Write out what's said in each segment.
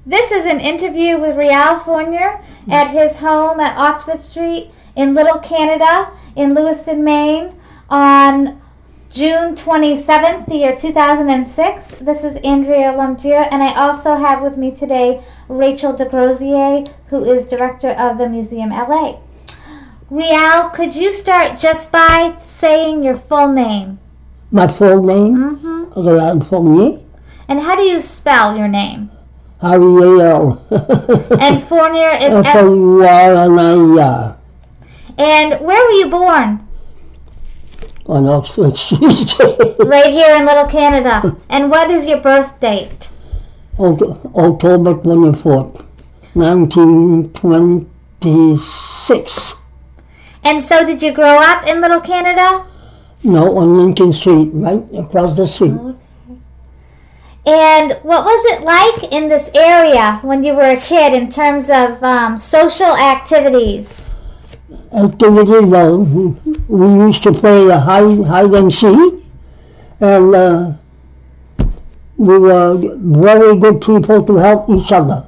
This is an interview with Rial Fournier at his home at Oxford Street in Little Canada in Lewiston, Maine on June 27th, the year 2006. This is Andrea Lumgier, and I also have with me today Rachel DeGrosier, who is director of the Museum LA. Rial, could you start just by saying your full name? My full name? Rial Fournier. And how do you spell your name? R-E-A-L. And Fournier is F-O-R-N-I-E-R. And where were you born? On Oxford Street. Right here in Little Canada. And what is your birth date? October 24th, 1926. And so did you grow up in Little Canada? No, on Lincoln Street, right across the street. And what was it like in this area when you were a kid in terms of social activities? Well, we used to play hide and seek, and we were very good people to help each other.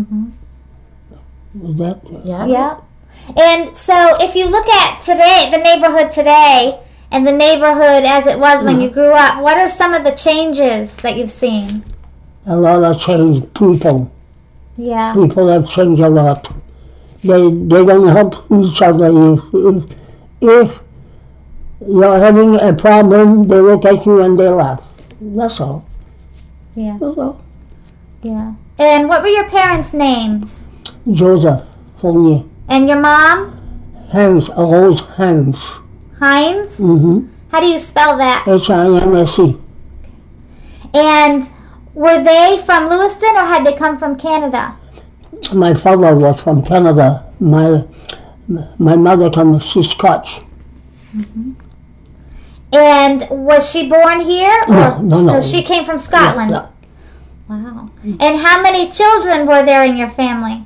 Was that? Yeah. And so if you look at today, the neighborhood today, and the neighborhood as it was when you grew up, what are some of the changes that you've seen? A lot of change, people. Yeah. People have changed a lot. They don't help each other. If you're having a problem, they look at you and they laugh. That's all. Yeah. That's all. Yeah. And what were your parents' names? Joseph Fournier. And your mom? Hans, Rose Hans. Hines? How do you spell that? H-I-N-S-E. And were they from Lewiston or had they come from Canada? My father was from Canada. My mother she's Scotch. And was she born here? No. So she came from Scotland? Yeah. Wow. And how many children were there in your family?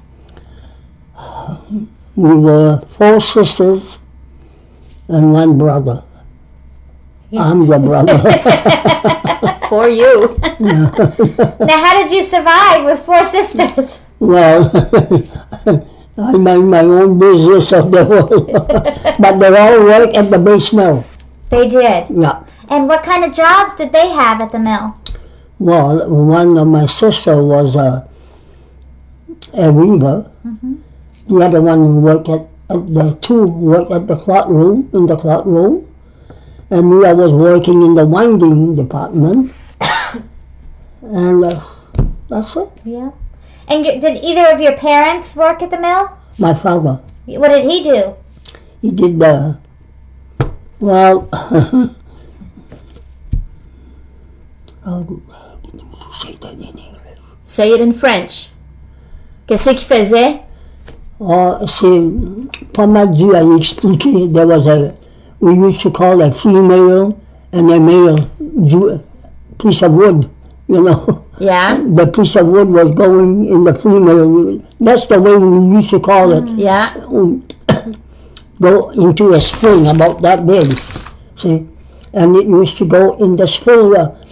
We were 4 sisters and 1 brother. I'm the brother. For you. Now, how did you survive with 4 sisters? Well, I mind my own business of the world. But they all work at the base mill. They did? Yeah. And what kind of jobs did they have at the mill? Well, one of my sister was a weaver. The other one worked the 2 worked at the cloth room, in the cloth room. And me, I was working in the winding department. And that's it. Yeah. And did either of your parents work at the mill? My father. What did he do? He did well, how do you say that in English? Say it in French. Qu'est-ce qu'il faisait? C'est pas mal dur à expliquer. We used to call a female and a male piece of wood, you know. Yeah. The piece of wood was going in the female. That's the way we used to call it. Yeah. Go into a spring about that big, see, and it used to go in the spool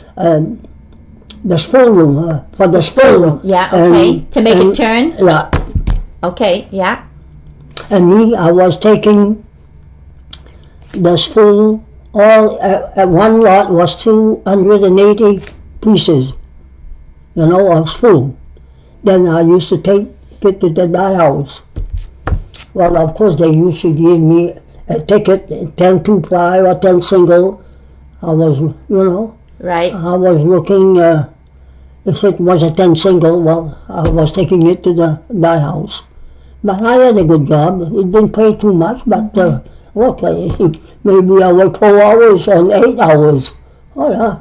room for the spool room. Yeah. Okay. To make it turn. Yeah. Okay. Yeah. And me, I was taking the spool. All at one lot was 280 pieces, you know, of spool. Then I used to take it to the dye house. Well, of course, they used to give me a ticket, 10 2-ply or 10 single. I was, you know, Right. I was looking, if it was a 10 single, well, I was taking it to the dye house. But I had a good job. It didn't pay too much, but look, maybe I worked 4 hours or 8 hours. Oh, yeah.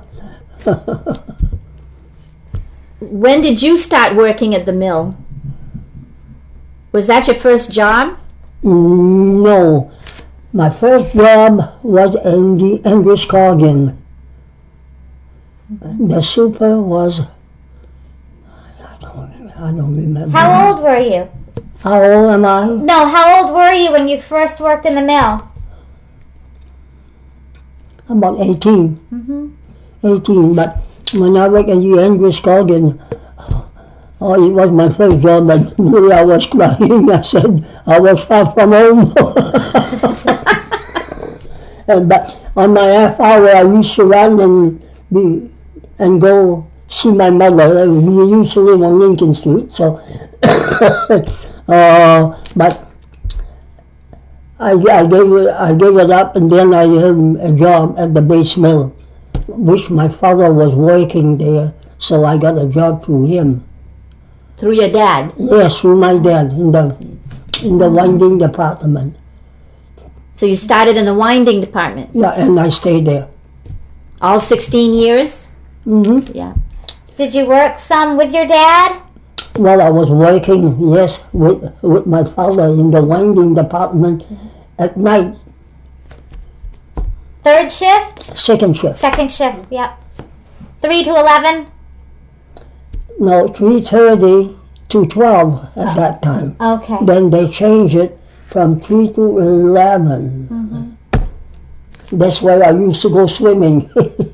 When did you start working at the mill? Was that your first job? No. My first job was in the English-Corgan. The super was, I don't remember. How old were you? How old am I? No, how old were you when you first worked in the mill? About 18. 18, but when I worked in the English-Corgan, Oh, it was my first job, and really I was crying. I said I was far from home. But on my half hour, I used to run and go see my mother. We used to live on Lincoln Street, so. But I gave it up, and then I had a job at the base mill, which my father was working there, so I got a job through him. Through your dad? Yes, through my dad in the winding department. So you started in the winding department? Yeah, and I stayed there. All 16 years? Mm-hmm. Yeah. Did you work some with your dad? Well, I was working, yes, with my father in the winding department at night. Third shift? Second shift. Second shift, yep. 3 to 11? No, 3:30 to 12 at that time. Okay. Then they changed it from 3 to 11. That's where I used to go swimming.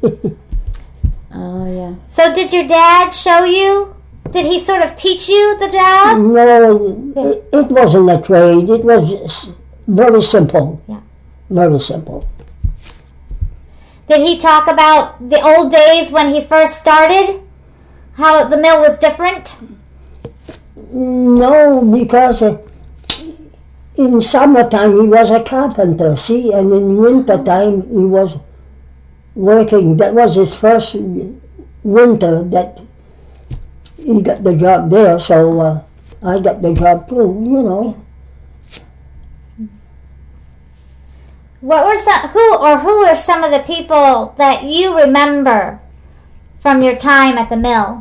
Oh, yeah. So did your dad show you? Did he sort of teach you the job? No, it wasn't a trade. It was very simple. Yeah. Very simple. Did he talk about the old days when he first started? How the mill was different? No, because in summertime he was a carpenter, see, and in wintertime he was working. That was his first winter that he got the job there, so I got the job too, you know. Who are some of the people that you remember from your time at the mill?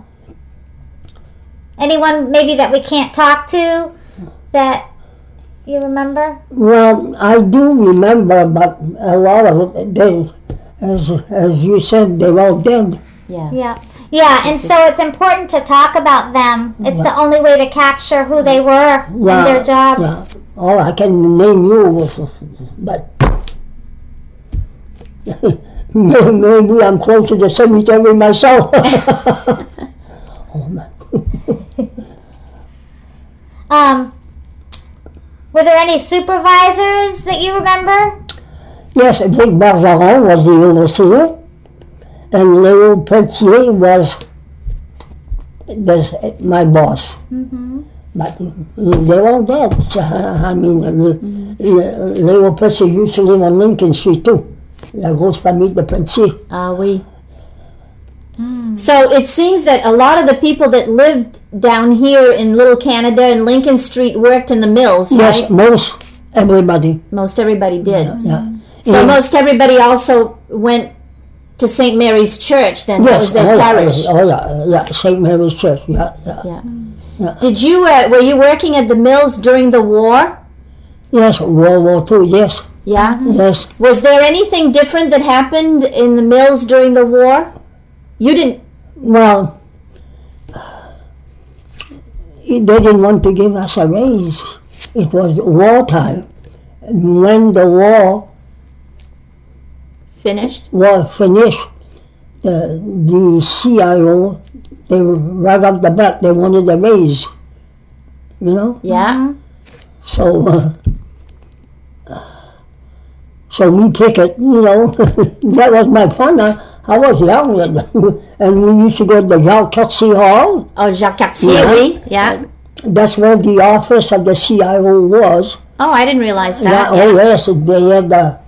Anyone maybe that we can't talk to that you remember? Well, I do remember, but a lot of them, as you said, they're all dead. Yeah. Yeah. Yeah, and so it's important to talk about them. It's the only way to capture who they were and their jobs. Yeah. All I can name you, but maybe I'm close to the cemetery myself. Oh, man. Were there any supervisors that you remember? Yes, Vic Barzaron was the overseer, and Leo Pelletier was my boss. Mm-hmm. But they're all dead. I mean, Leo Pelletier used to live on Lincoln Street too. La grosse famille de Pelletier. Ah, oui. So it seems that a lot of the people that lived down here in Little Canada and Lincoln Street worked in the mills, Yes, right? most everybody. Most everybody did. Yeah. So most everybody also went to St. Mary's Church then? Yes, That was their parish. yeah, St. Mary's Church, yeah. Yeah. Did you, were you working at the mills during the war? Yes, World War II, yes. Yeah? Yes. Was there anything different that happened in the mills during the war? You didn't... Well, they didn't want to give us a raise. It was wartime. And when the war Finished? was finished, the CIO, they were right up the back, they wanted a raise, you know? Yeah? So, so we pick it, you know. That was my fun. I was young, and we used to go to the Jacques Cartier Hall. Oh, Jacques Cartier, oui. Yeah. That's where the office of the CIO was. Oh, I didn't realize that. Yeah, oh yes, they had the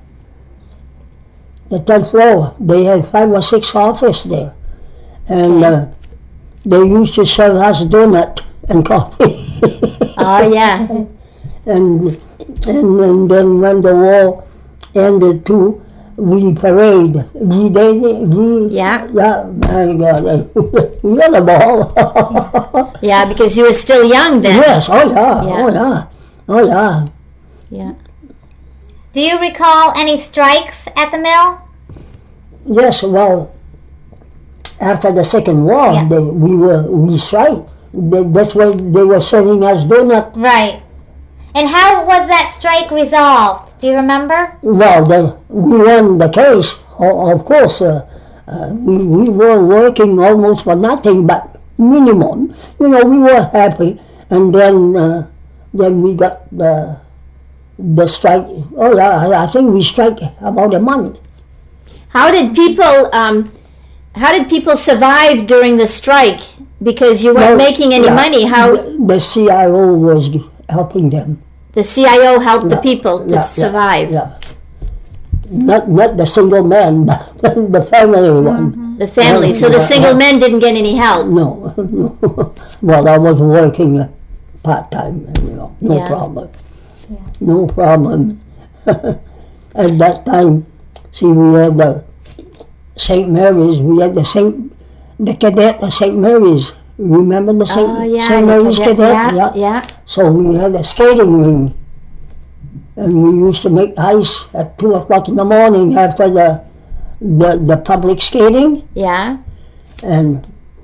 10th floor. They had 5 or 6 offices there, and they used to serve us donut and coffee. Oh, yeah. and then when the war ended too, we parade. Yeah. My God, we had a ball. Yeah, because you were still young then. Yes, oh yeah, Yeah. oh yeah, oh yeah. Yeah. Do you recall any strikes at the mill? Yes, well, after the Second War, Yeah. we striked. That's why they were serving us donut. Right. And how was that strike resolved? Do you remember? Well, we won the case, of course. We were working almost for nothing, but minimum. You know, we were happy, and then we got the strike. Oh yeah, I think we strike about a month. How did people survive during the strike? Because you weren't making any money. How the CIO was helping them. the CIO helped the people to survive? Yeah. Not the single man, but the family one. The family. So the single men didn't get any help. No. Well, I was working part time. No problem. Yeah. No problem. At that time, see, we had the St. Mary's. We had the cadet of St. Mary's. Remember the St. Mary's cadet? Yeah. So we had a skating ring. And we used to make ice at 2 o'clock in the morning after the public skating. Yeah. And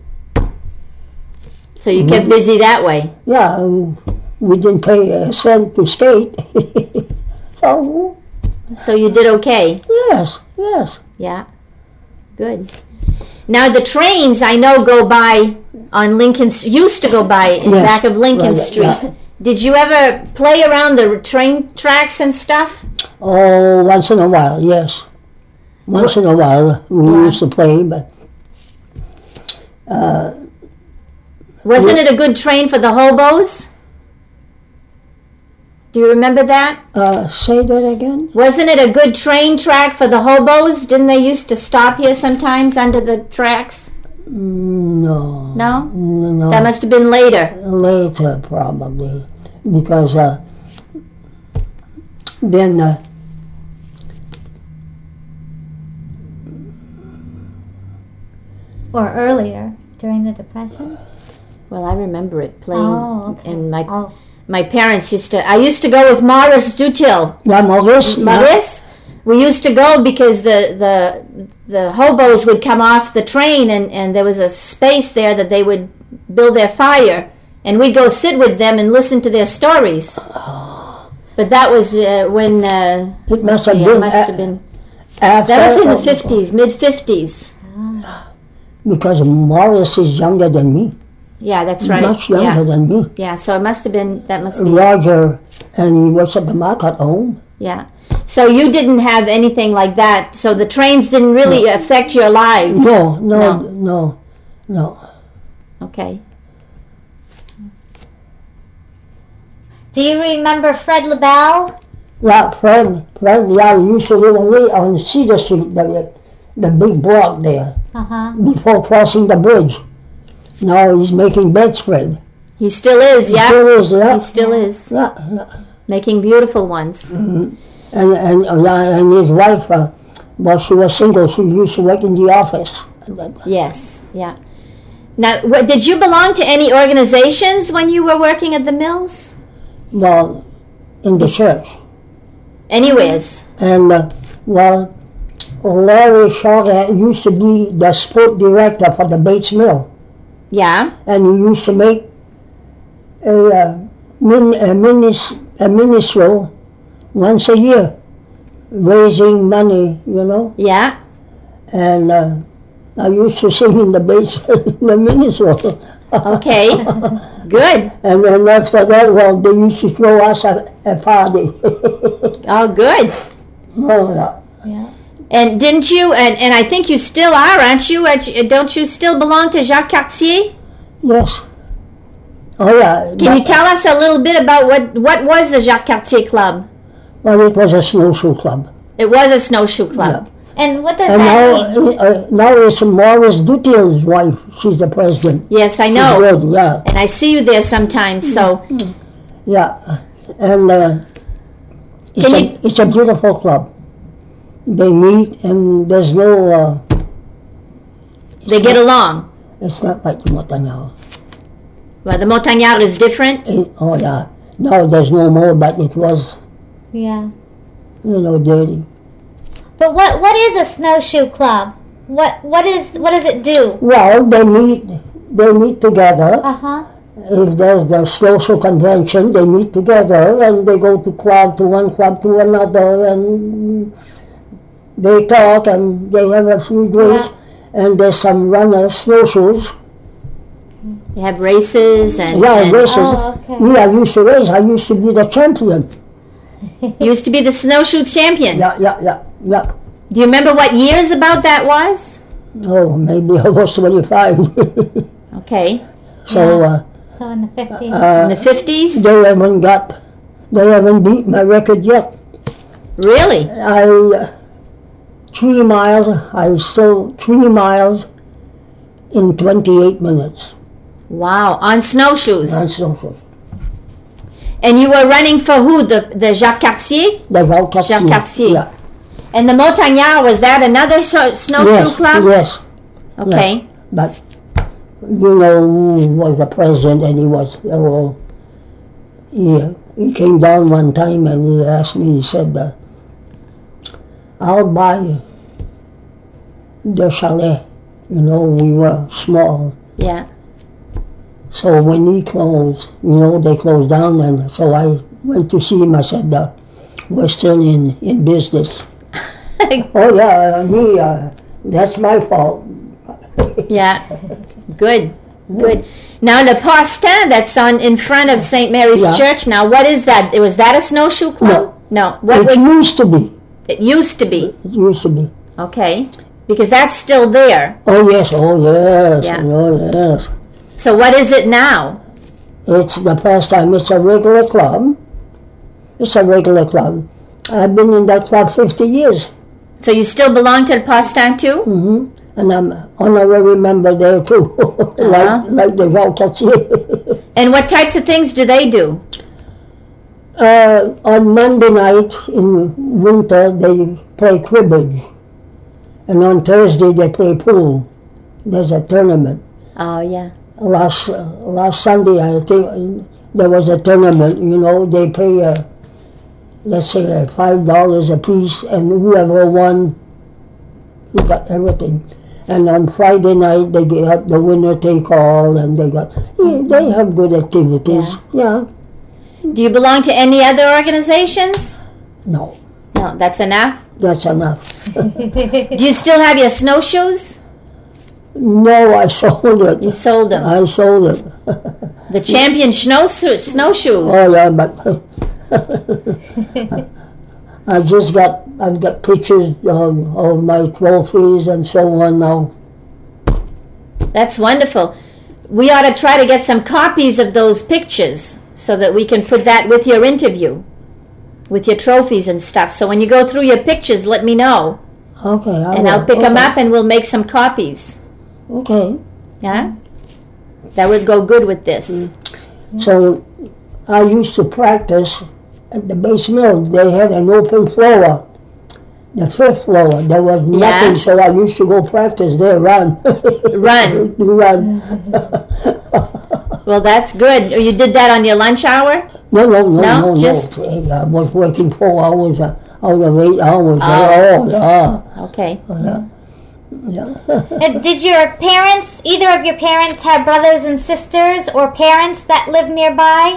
so you kept busy that way. yeah, we didn't pay a cent to skate. So you did okay. Yes. Yeah. Good. Now the trains I know go by on Lincoln. Used to go by in back of Lincoln Street. Yeah. Did you ever play around the train tracks and stuff? Oh, once in a while, yes. Once in a while we used to play, but wasn't it a good train for the hobos? Do you remember that? say that again? Wasn't it a good train track for the hobos? Didn't they used to stop here sometimes under the tracks? No. No? No. That must have been later. Later, probably, because then Or earlier, during the Depression? Well, I remember it playing. Oh, okay. And my parents used to. I used to go with Morris Dutil. Yeah, Maurice. Maurice. We used to go because the hobos would come off the train and there was a space there that they would build their fire, and we'd go sit with them and listen to their stories. But that was when It must have been after, that was in the 50s, mid-50s. because Morris is younger than me. Yeah, that's right. Much younger than me. Yeah, so it must have been, that must be. Roger, and he works at the market home. Yeah. So you didn't have anything like that. So the trains didn't really affect your lives. No. Okay. Do you remember Fred LaBelle? Yeah, Fred, we used to live on Cedar Street, the big block there, before crossing the bridge. Now he's making bedspread. He still is, yeah? He still is, yeah. He still is. Yeah. Making beautiful ones. Mm-hmm. And his wife, well, she was single. She used to work in the office. Yes, yeah. Now, did you belong to any organizations when you were working at the mills? Well, in the church. Anywheres. And, Larry Shaw used to be the sport director for the Bates Mill. Yeah. And he used to make a minstrel once a year, raising money, Yeah. And I used to sing in the bass, the minstrel. Okay. Good. And then after that, well, they used to throw us a party. Oh, good. Oh, Yeah. And didn't you, and I think you still are, aren't you? Don't you still belong to Jacques Cartier? yes. Oh, yeah. Can you tell us a little bit about what was the Jacques Cartier Club? Well, it was a snowshoe club. It was a snowshoe club. And what does And that mean? now it's Morris Dutil's wife. She's the president. Yes, I She's know. good, yeah. And I see you there sometimes, so Yeah. And it's a beautiful club. They meet and there's no... they get along. It's not like the Montagnard. Well, the Montagnard is different. Oh, yeah. Now there's no more, but it was, Yeah. dirty. But what is a snowshoe club? What does it do? Well, they meet together. Uh-huh. If there's the snowshoe convention, they meet together and they go to one club to another, and they talk and they have a few drinks, and there's some runners, snowshoes, You have races and, Yeah, and races. Oh, okay. Yeah, I used to race. I used to be the champion. you used to be the snowshoe champion. Yeah. Do you remember what years about that was? Oh, maybe I was 25. Okay. So So in the 50s. In the 50s? they haven't beat my record yet. Really? I 3 miles. I sold 3 miles in 28 minutes. Wow. On snowshoes. And so forth. And you were running for who? The Jacques Cartier? The Valcartier. Jacques Cartier. Yeah. And the Montagnard, was that another snowshoe club? Yes. Okay. Yes. But you know who was the president, and he was, he came down one time and he asked me, he said, I'll buy the chalet. You know, we were small. Yeah. So when he closed, they closed down, and so I went to see him. I said, we're still in business. Oh yeah, that's my fault. Yeah. Good. Now the Postin that's in front of St. Mary's Yeah. Church now, what is that? Was that a snowshoe club? No. What It was used to be. it? Used to be. It used to be. Okay. Because that's still there. Oh yes. Yeah. Oh yes. So what is it now? It's the pastime. It's a regular club. I've been in that club 50 years. So you still belong to the Postin too? Mm-hmm. And I'm honorary member there too, like the Valcartier. And what types of things do they do? On Monday night in winter they play cribbage, and on Thursday they play pool. There's a tournament. Oh yeah. Last Sunday I think there was a tournament. They pay let's say $5 a piece, and whoever won, he got everything. And on Friday night they get the winner take all, and they have good activities. Yeah. Do you belong to any other organizations? No, No, that's enough. that's enough. Do you still have your snowshoes? No, I sold it. You sold them. I sold it. The champion snowshoes. Oh yeah, but I've got pictures of my trophies and so on now. That's wonderful. We ought to try to get some copies of those pictures so that we can put that with your interview, with your trophies and stuff. So when you go through your pictures, let me know. Okay. I'll pick them up and we'll make some copies. Okay. Yeah? That would go good with this. So I used to practice at the base mill. They had an open floor, the fifth floor. There was nothing, so I used to go practice there, run. Run. Well, that's good. You did that on your lunch hour? No. Just- I was working 4 hours out of 8 hours. Okay. Did your parents, either of your parents, have brothers and sisters or parents that live nearby?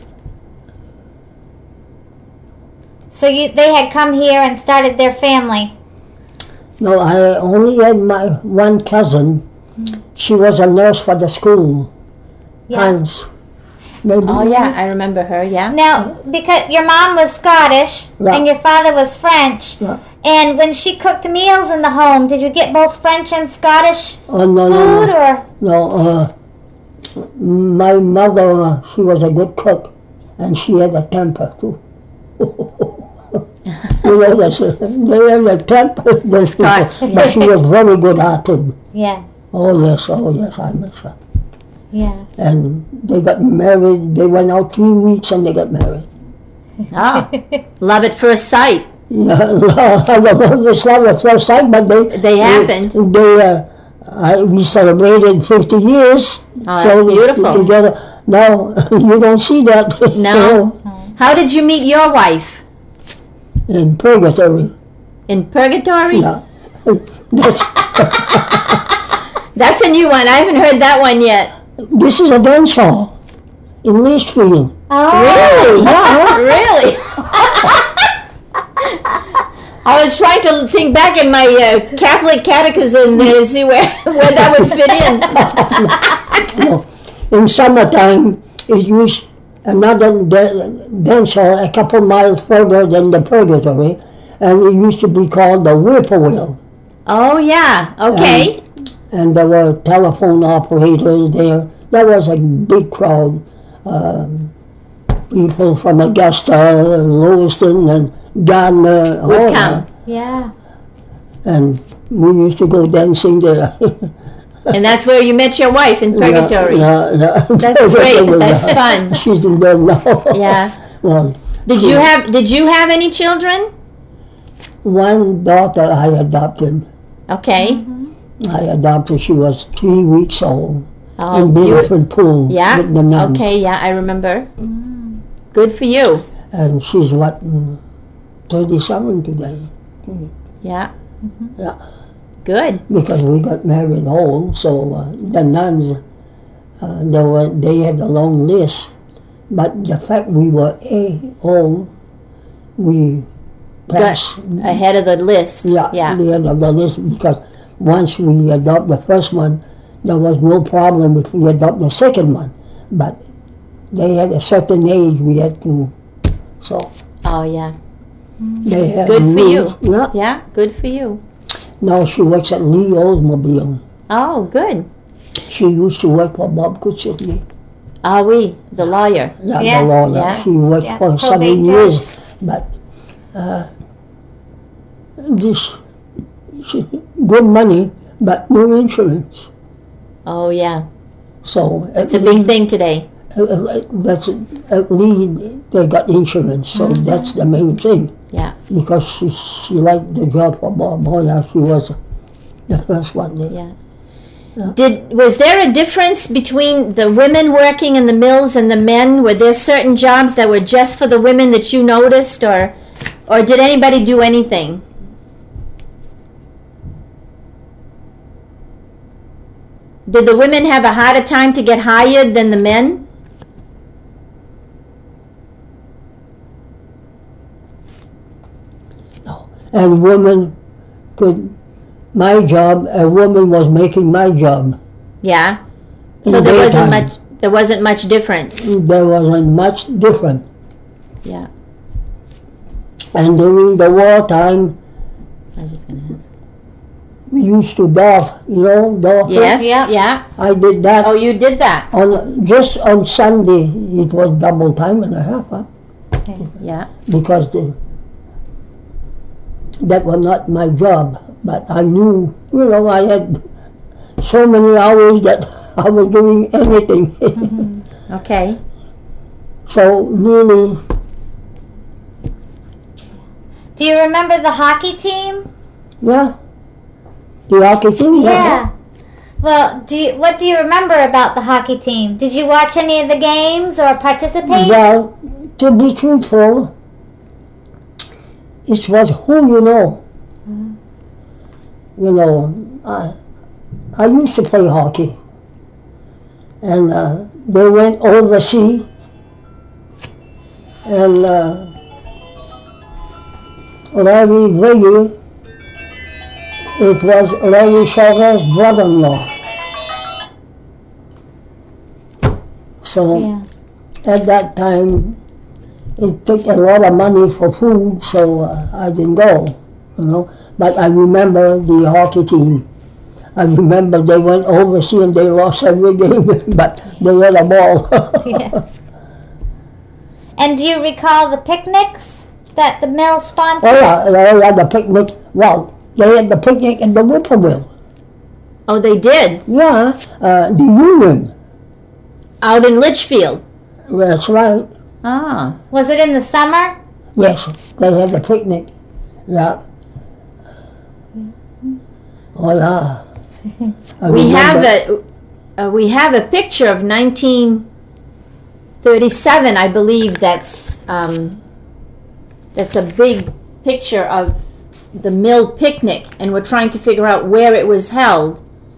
So they had come here and started their family. No, I only had my one cousin. She was a nurse for the school. Yeah. Hans. Maybe. Oh, yeah, I remember her, yeah. Now, because your mom was Scottish Yeah. and your father was French, Yeah. and when she cooked meals in the home, did you get both French and Scottish Oh, no, food, no. or? No, my mother, she was a good cook, and she had a temper too. They have a temper. The Scotch, But she was very good-hearted. Yeah, Oh yes, I miss her. yeah. And they got married. They went out 3 weeks and they got married. Oh, love at first sight. No, I don't know. It's not at first sight, but They happened. We celebrated 50 years. Oh, that's beautiful. Together. No, you don't see that. No. How did you meet your wife? In purgatory. In purgatory? Yeah. That's, That's a new one. I haven't heard that one yet. this is a dance hall in Litchfield. Oh, Really? Yeah. Really? I was trying to think back in my Catholic catechism to see where that would fit in. No, in summertime, it used another dance hall a couple miles further than the Purgatory, and it used to be called the Whippoorwill. Oh, yeah. Okay. And there were telephone operators there. There was a big crowd. People from Augusta, Lewiston, and Gardner. Would all come. that. Yeah. And we used to go dancing there. And that's where you met your wife in Purgatory. Yeah. That's great. That's fun. She's in there now. Yeah. Well, Did you have any children? one daughter I adopted. Okay. She was 3 weeks old Oh, in you- Bedford Pool yeah. with the nuns. Okay. Yeah, I remember. Good for you. And she's 37 today. Yeah. Yeah. Good. Because we got married old, so the nuns, they had a long list. But the fact we were old, we passed. Ahead of the list. Yeah, Yeah. the end of the list, because once we adopt the first one, there was no problem if we adopt the second one. But they had a certain age we had to, so Oh, yeah. they had Good for you. rules. Yeah. Yeah. Good for you. Now she works at Lee Oldsmobile. Oh, good. She used to work for Bob Kutchitney. Ah, oui, the lawyer. Yeah, Yeah. the lawyer. Yeah. She worked Yeah, for probate 7 judge. years. But this good money, but no insurance. Oh, yeah. So It's a big thing today. That's at least they got insurance, so that's the main thing. Yeah. Because she liked the job for Bob. Oh yeah, she was the first one there. Yeah. Was there a difference between the women working in the mills and the men? Were there certain jobs that were just for the women that you noticed, or did anybody do anything? Did the women have a harder time to get hired than the men? No. And women could, my job, a woman was making my job. Yeah. In So daytime. there wasn't much difference. There wasn't much different. Yeah. And during the wartime, I was just gonna ask. we used to doff, doff. Yes. Yeah. Yeah. I did that Oh, you did that. just on Sunday. It was double time and a half, Yeah. because that was not my job. But I knew, I had so many hours that I was doing anything. Okay. So really, Do you remember the hockey team? yeah, the hockey team. Yeah. Well, what do you remember about the hockey team? Did you watch any of the games or participate? Well, to be truthful, it was who you know. I used to play hockey, and they went overseas, and Larry Vega, it was Larry Shaw's brother-in-law. So Yeah. at that time, it took a lot of money for food, so I didn't go, But I remember the hockey team. I remember they went overseas and they lost every game, but they had a ball. Yeah. And do you recall the picnics that the mill sponsored? They had the picnic. Well, they had the picnic in the Whippoorwill. Oh, they did. Yeah, the Union. Out in Litchfield. That's right. Ah. Was it in the summer? Yes, they had the picnic. Yeah. Oh yeah. I We remember. we have a picture of 1937, I believe. That's a big picture of the mill picnic, and we're trying to figure out where it was held.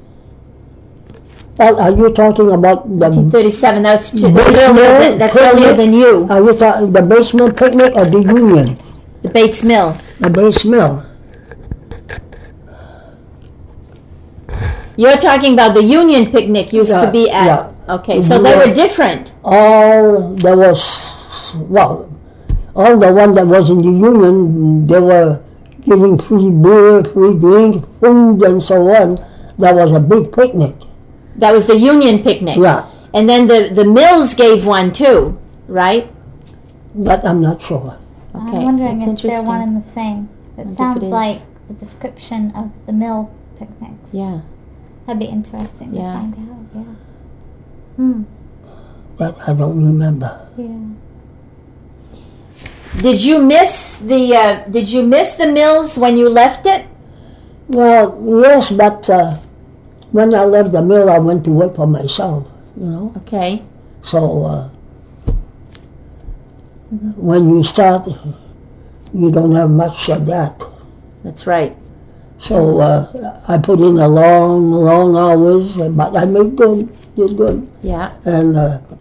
Well, are you talking about the? 1937. That's Basement earlier than you. Are you talking the basement picnic or the Union? The Bates Mill. The base mill. You're talking about the Union Picnic used to Yeah, be at. yeah. Okay, so they were different. All there was, well, all the one that was in the Union, they were giving free beer, free drink, food, and so on. That was a big picnic. That was the Union Picnic. Yeah, And then the Mills gave one too, right? but I'm not sure. Okay, I'm wondering that's if they're one interesting. and the same. It Wonder if sounds it is. like the description of the mill picnics. Yeah. That'd be interesting Yeah. to find out. Yeah. Hmm. That I don't remember. Yeah. Did you miss the Mills when you left it? Well, yes, but when I left the mill, I went to work for myself, you know. Okay. So when you start, you don't have much of that. That's right. So I put in a long hours, but I did good. Yeah. And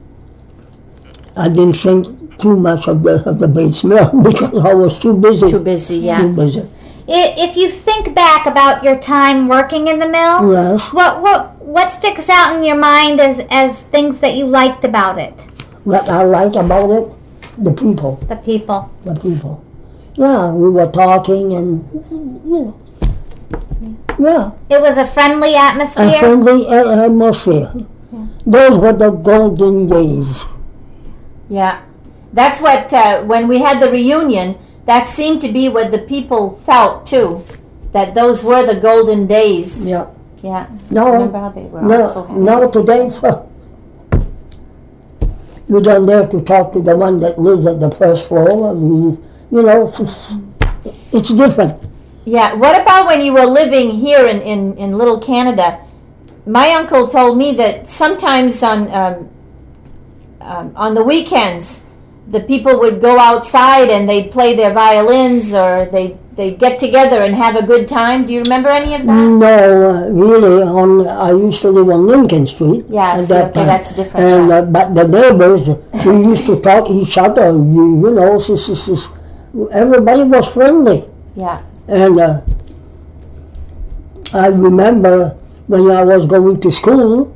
I didn't think too much of the base mill because I was too busy. Too busy, yeah. Too busy. If you think back about your time working in the mill, Yes. what sticks out in your mind as things that you liked about it? What I like about it, the people. The people. The people. Yeah, we were talking and, you know. Yeah, It was a friendly a atmosphere. friendly atmosphere. Those were the golden days. Yeah. That's what, when we had the reunion, that seemed to be what the people felt too. That those were the golden days. Yeah. Yeah. No, Remember how they were all so happy. no, today, you don't dare to talk to the one that lives at the first floor. You know, it's different. Yeah. What about when you were living here in Little Canada? My uncle told me that sometimes on the weekends, the people would go outside and they'd play their violins or they'd get together and have a good time. Do you remember any of that? No, really, I used to live on Lincoln Street. Yes, at that okay, time. that's different. And, yeah. but the neighbors, we used to talk each other, you know, everybody was friendly. Yeah. And I remember when I was going to school,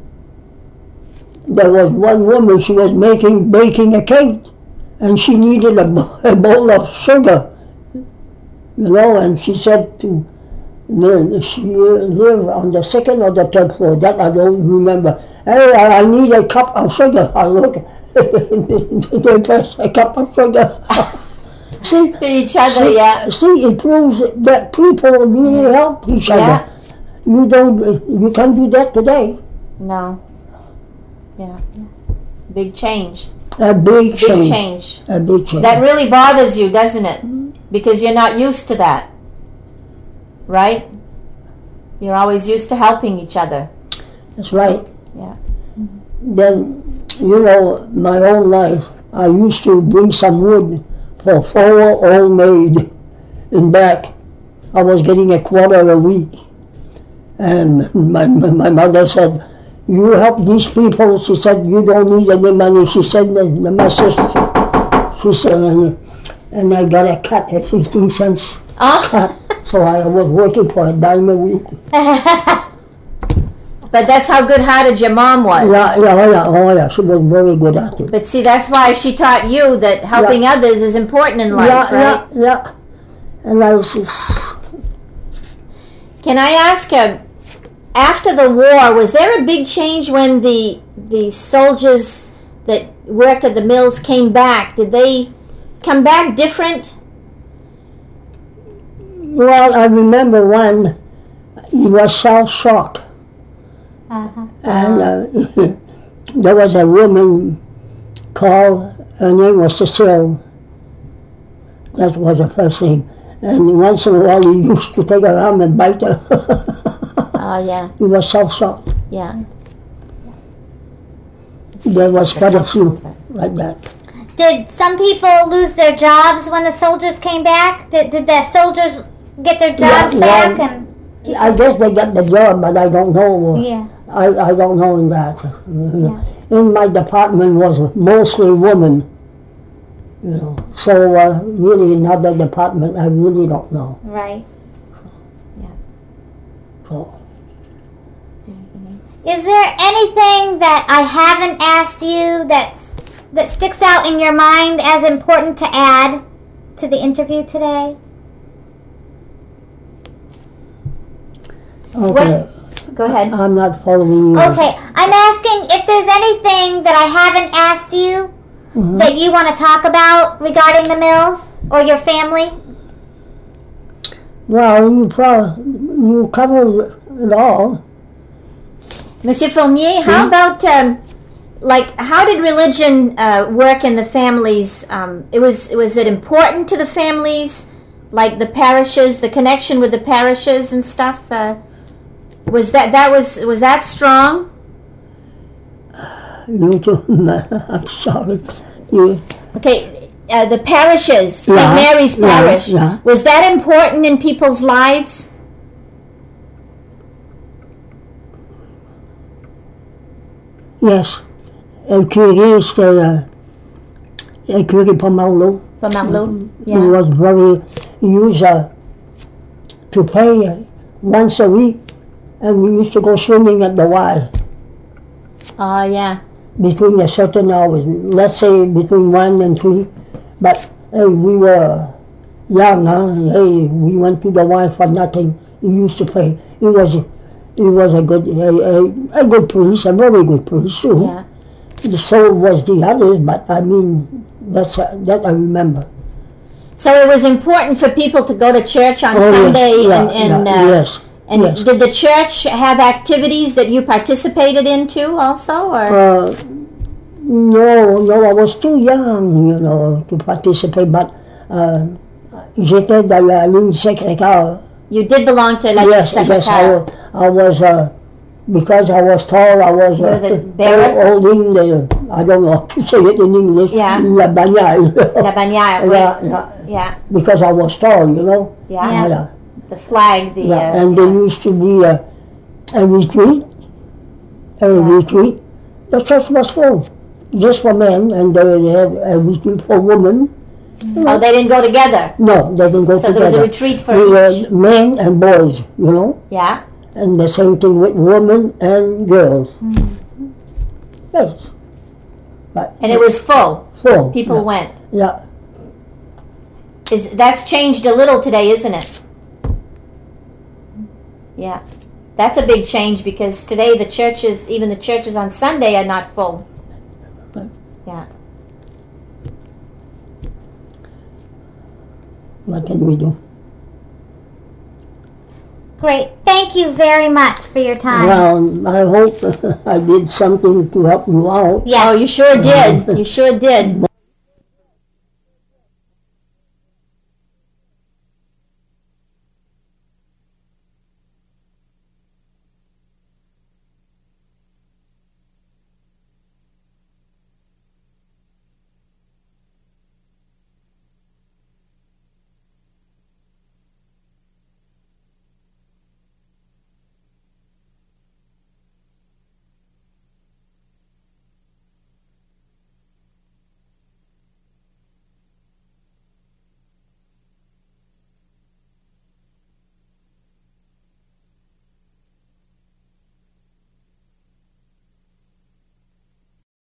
there was one woman, she was baking a cake, and she needed a bowl of sugar, you know, and she said she lived on the second or the third floor, that I don't remember. Hey, I need a cup of sugar. I look, they press a cup of sugar. See, To each other, yeah. see, it proves that people really help each Yeah. other. You can't do that today. No. Yeah. Big change. A big Big change. change. A big change. That really bothers you, doesn't it? Because you're not used to that. Right? You're always used to helping each other. That's right. Yeah. Then, you know, my whole life, I used to bring some wood for 4 old maid in back. I was getting a quarter a week. And my mother said, you help these people. She said, you don't need any money. She said, my sister, she said, and I got a cut at 15 cents. Oh, So I was working for a dime a week. but that's how good-hearted your mom was. Oh yeah, she was very good at it. But see, that's why she taught you that helping others is important in life, right? Yeah. And I was, Can I ask you, after the war, was there a big change when the soldiers that worked at the mills came back? Did they come back different? well, I remember one, he was shell shocked. Uh-huh. And there was a woman called, her name was Cecile. That was the first name. And once in a while he used to take her arm and bite her. Oh, yeah, He was self-shocked. yeah. There was quite a few like that. Did some people lose their jobs when the soldiers came back? Did the soldiers get their jobs back? well, And I guess they got the job, but I don't know. yeah. I don't know in that. In my department was mostly women, you know. So really in other department, I really don't know. Right. So Is there anything that I haven't asked you that sticks out in your mind as important to add to the interview today? Okay. Go ahead. I'm not following you. Okay, I'm asking if there's anything that I haven't asked you that you want to talk about regarding the mills or your family. Well, you covered it all. Monsieur Fournier, how about how did religion work in the families? Was it important to the families, like the parishes, the connection with the parishes and stuff? Was that strong? You too. I'm sorry. Okay, the parishes, St. Yeah, Mary's Parish, yeah. Was that important in people's lives? Yes. El curé el curé Pomerleau. Pomerleau, He was he used to pray once a week, and we used to go swimming at the Y. Oh, yeah. Between a certain hours, let's say between 1 and 3. But hey, we were young, huh? Hey, we went to the Y for nothing. He used to pray. He was a good priest, a very good priest too. Yeah. So was the others, but I mean, that I remember. So it was important for people to go to church on Sunday, yes. And yes. Did the church have activities that you participated in too, also, or? No, I was too young, to participate. But j'étais dans la ligne Sacré-Cœur. You did belong to la Yes, I was. Because I was tall, I was holding the, I don't know how to say it in English, yeah. La bannière. La bannière, right. Yeah. Because I was tall, Yeah. The flag, and there used to be a retreat. Retreat. The church was full, just for men, and they had a retreat for women. Oh, they didn't go together? No, they didn't go together. So there was a retreat for each? Were men and boys, Yeah. And the same thing with women and girls. Yes. But and it was full? Full. People went? Yeah. That's changed a little today, isn't it? Yeah. That's a big change because today even the churches on Sunday are not full. Yeah. What can we do? Great. Thank you very much for your time. Well, I hope I did something to help you out. Yes. Oh, you sure did. You sure did.